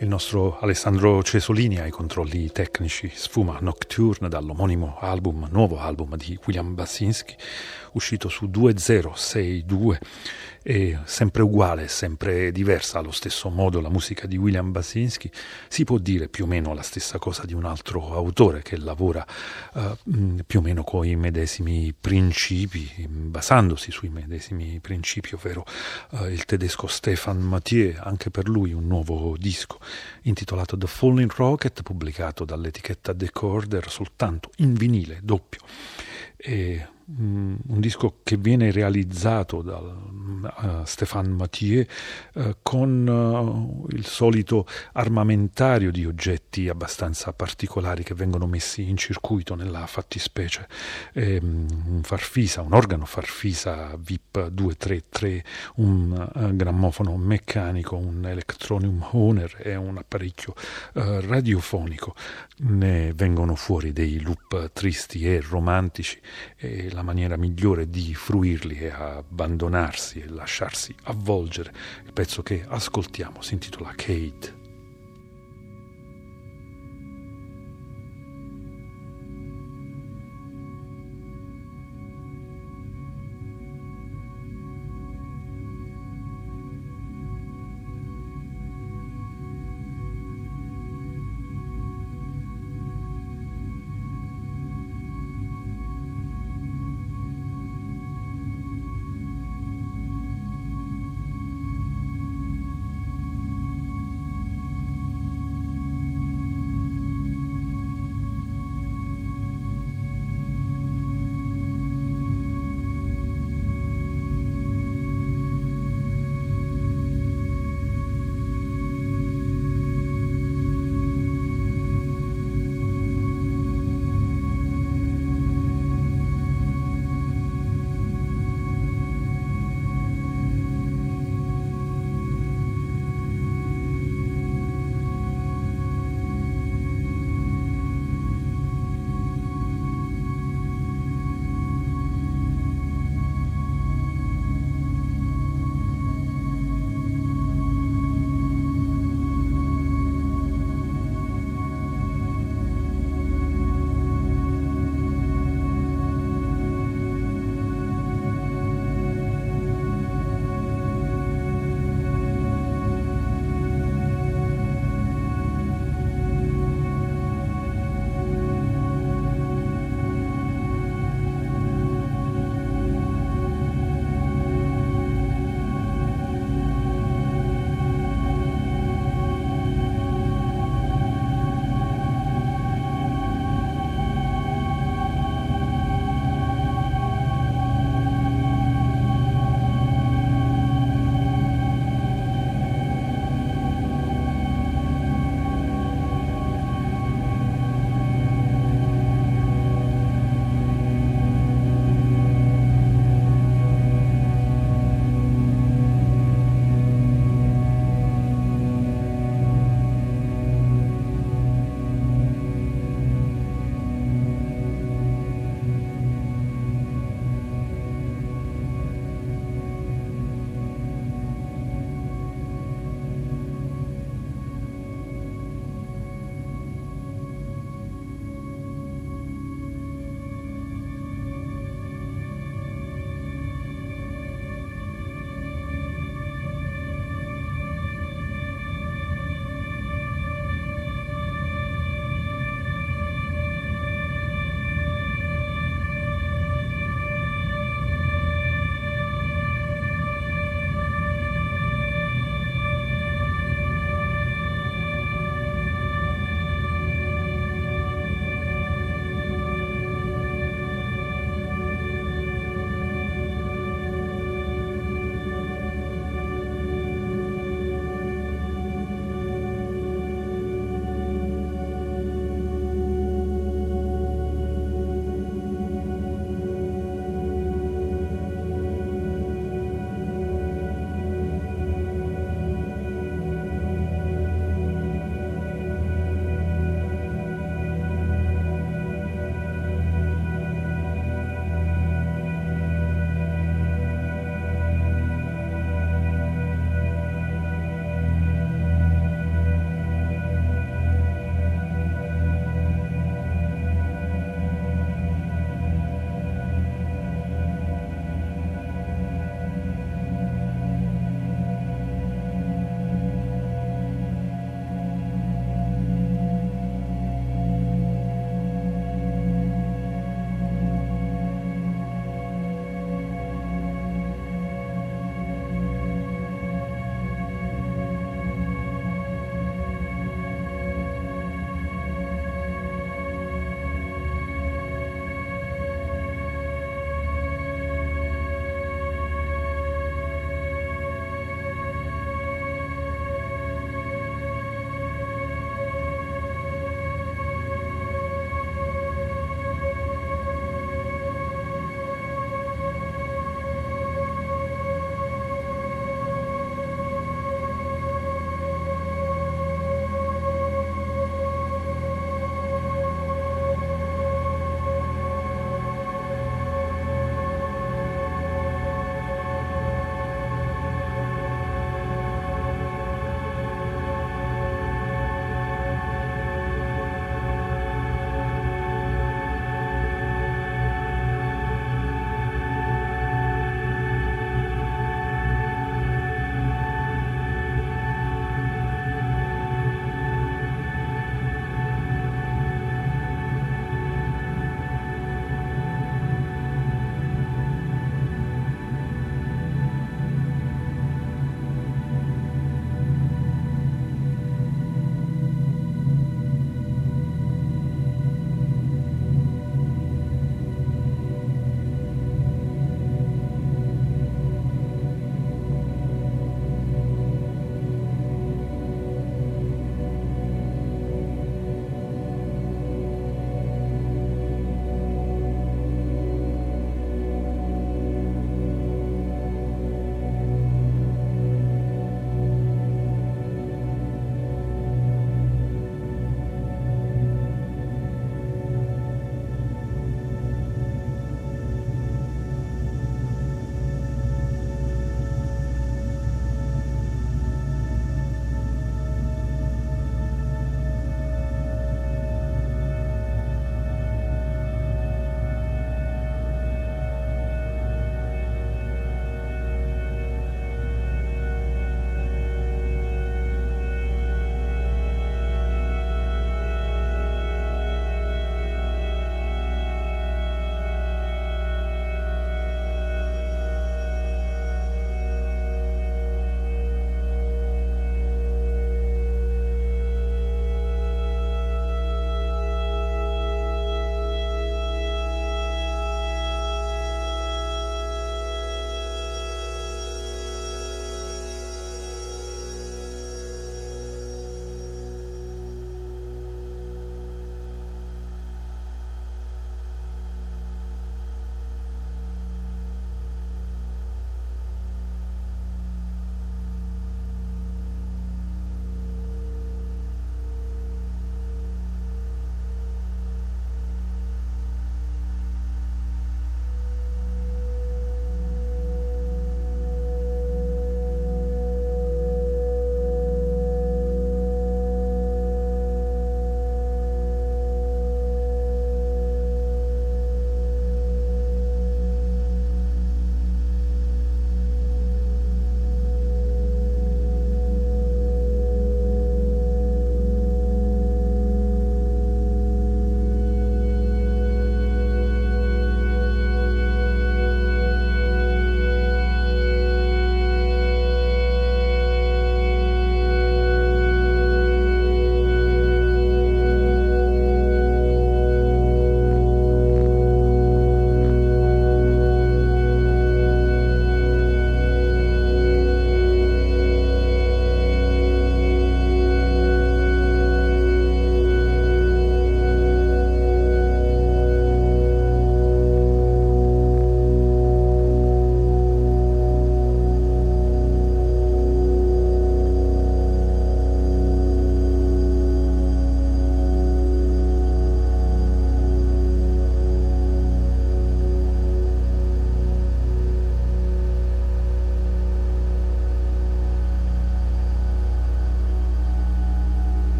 Il nostro Alessandro Cesolini ai controlli tecnici sfuma Nocturne dall'omonimo album, nuovo album di William Basinski, uscito su duemilasesantadue, e sempre uguale, sempre diversa allo stesso modo la musica di William Basinski. Si può dire più o meno la stessa cosa di un altro autore che lavora uh, più o meno con i medesimi principi, basandosi sui medesimi principi, ovvero uh, il tedesco Stefan Mathieu. Anche per lui un nuovo disco intitolato The Falling Rocket, pubblicato dall'etichetta Decorder, soltanto in vinile doppio. E um, un disco che viene realizzato da uh, Stefan Mathieu uh, con uh, il solito armamentario di oggetti abbastanza particolari che vengono messi in circuito nella fattispecie. E, um, un farfisa, un organo farfisa V I P duecentotrentatré, un uh, grammofono meccanico, un Electronium Honer e un apparecchio uh, radiofonico. Ne vengono fuori dei loop tristi e romantici, e la maniera migliore di fruirli è abbandonarsi e lasciarsi avvolgere. Il pezzo che ascoltiamo si intitola Kate.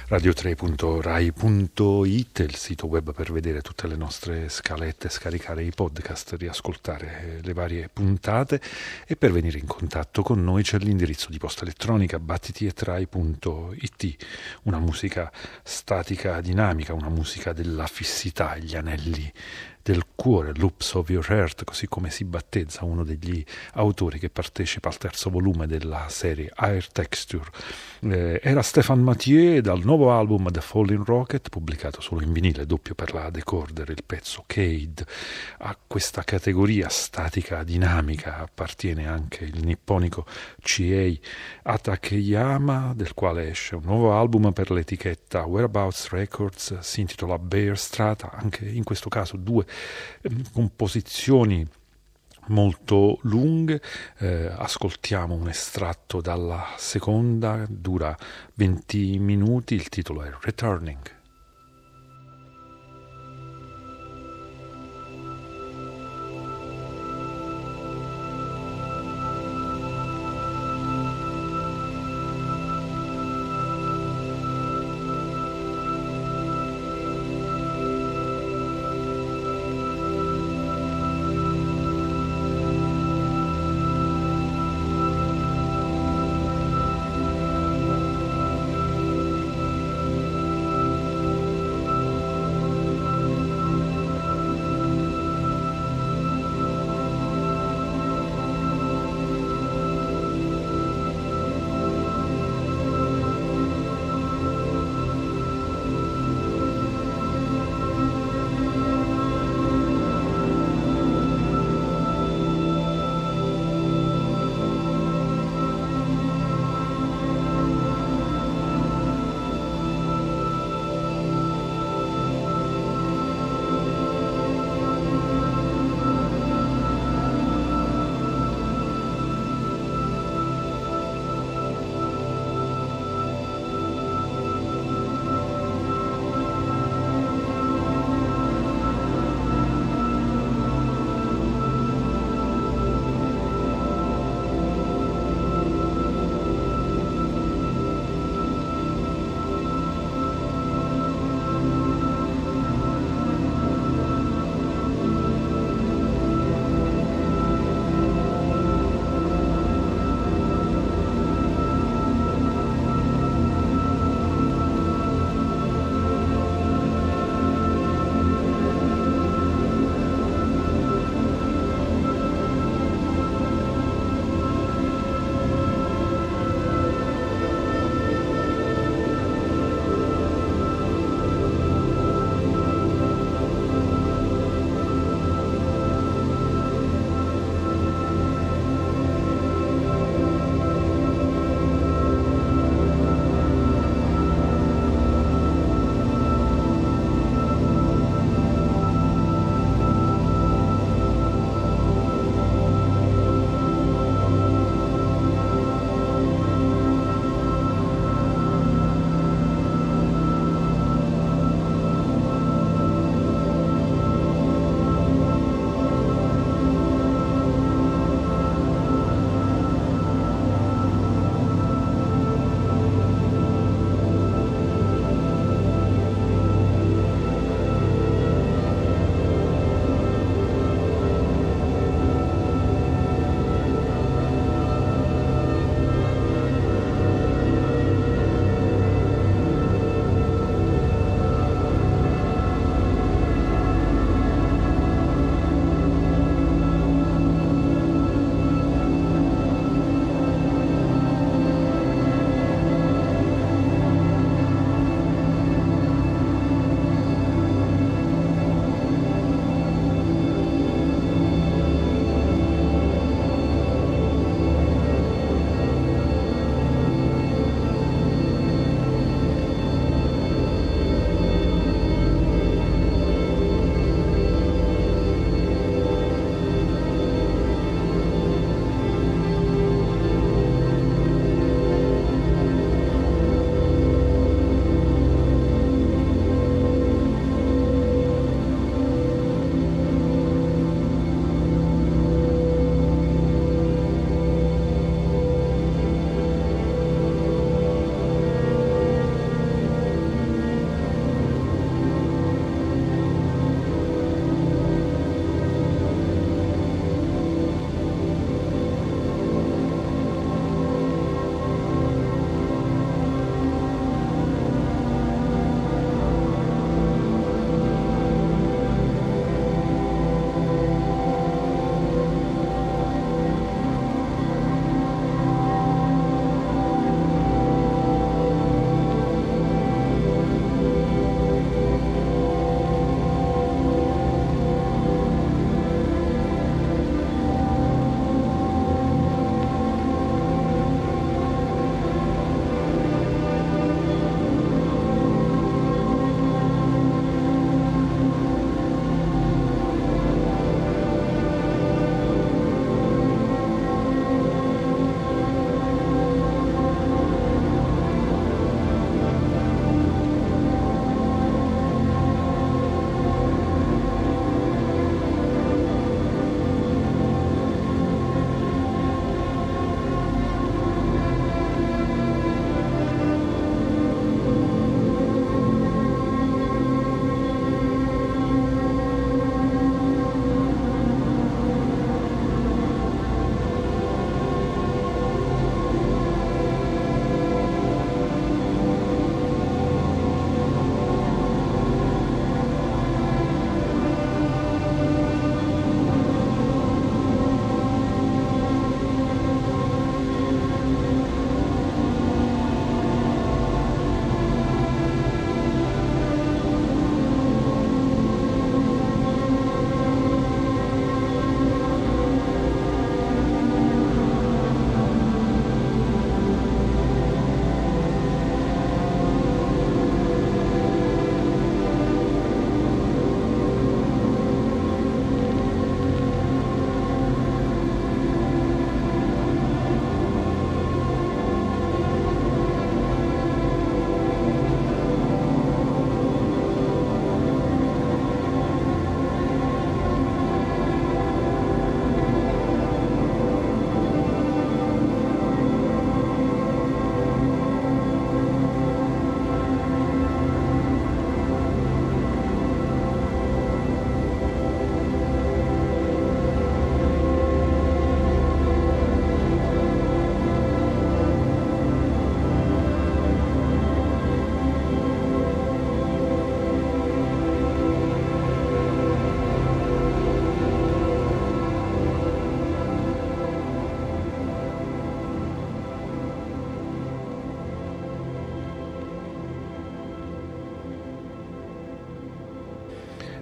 radio tre punto rai punto it è il sito web per vedere tutte le nostre scalette, scaricare i podcast, riascoltare le varie puntate, e per venire in contatto con noi c'è l'indirizzo di posta elettronica battiti at rai punto it. Una musica statica dinamica, una musica della fissità, gli anelli del cuore, Loops of Your Heart, così come si battezza uno degli autori che partecipa al terzo volume della serie Air Texture. Eh, era Stéphane Mathieu dal nuovo album The Falling Rocket, pubblicato solo in vinile doppio per la Decorder. Il pezzo Cade. A questa categoria statica dinamica appartiene anche il nipponico Chiei Atakeyama, del quale esce un nuovo album per l'etichetta Whereabouts Records, si intitola Bear Strata. Anche in questo caso due composizioni molto lunghe. Eh, ascoltiamo un estratto dalla seconda, dura venti minuti, il titolo è Returning.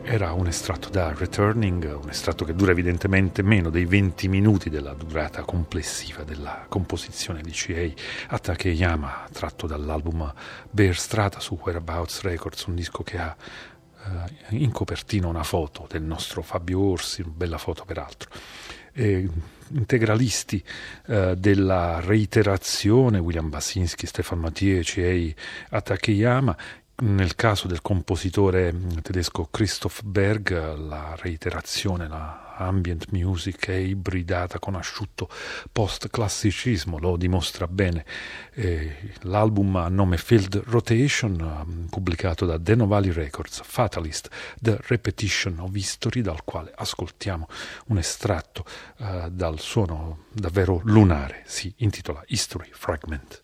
Era un estratto da Returning, un estratto che dura evidentemente meno dei venti minuti della durata complessiva della composizione di C A Takeyama, tratto dall'album Bear Strata su Whereabouts Records, un disco che ha eh, in copertina una foto del nostro Fabio Orsi, una bella foto peraltro. E, integralisti eh, della reiterazione, William Basinski, Stefan Mathieu, C A Takeyama. Nel caso del compositore tedesco Christoph Berg, la reiterazione, la ambient music è ibridata con asciutto post-classicismo, lo dimostra bene eh, l'album a nome Field Rotation, pubblicato da Deno Valley Records, Fatalist, The Repetition of History, dal quale ascoltiamo un estratto eh, dal suono davvero lunare, si intitola History Fragment.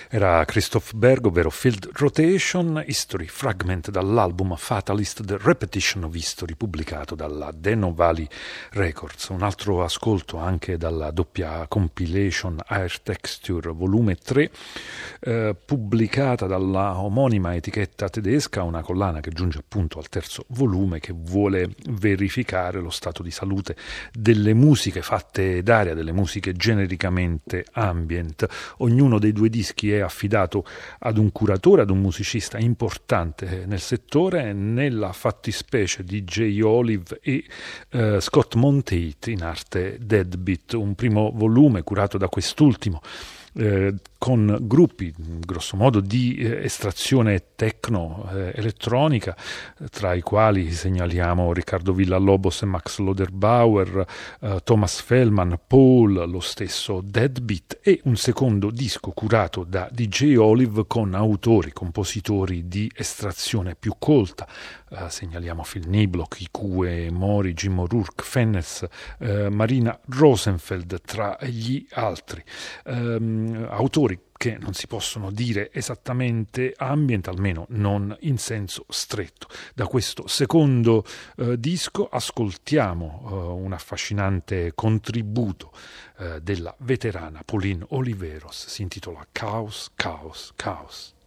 Era Christoph Berg, ovvero Field Rotation, History Fragment dall'album Fatalist, The Repetition of History, pubblicato dalla Deno Valley Records. Un altro ascolto anche dalla doppia compilation Air Texture volume tre, eh, pubblicata dalla omonima etichetta tedesca, una collana che giunge appunto al terzo volume, che vuole verificare lo stato di salute delle musiche fatte d'aria, delle musiche genericamente ambient. Ognuno dei due dischi è affidato ad un curatore, ad un musicista importante nel settore, nella fattispecie di Jay Olive e eh, Scott Monteith, in arte Deadbeat, un primo volume curato da quest'ultimo, Eh, con gruppi grosso modo di eh, estrazione tecno eh, elettronica, tra i quali segnaliamo Riccardo Villalobos e Max Loderbauer, eh, Thomas Fellman, Paul, lo stesso Deadbeat, e un secondo disco curato da D J Olive con autori, compositori di estrazione più colta. Eh, segnaliamo Phil Niblock, Ikue Mori, Jim O'Rourke, Fennes, eh, Marina Rosenfeld tra gli altri. Um, autori che non si possono dire esattamente ambient, almeno non in senso stretto. Da questo secondo eh, disco ascoltiamo eh, un affascinante contributo eh, della veterana Pauline Oliveros, si intitola Chaos, Chaos, Chaos.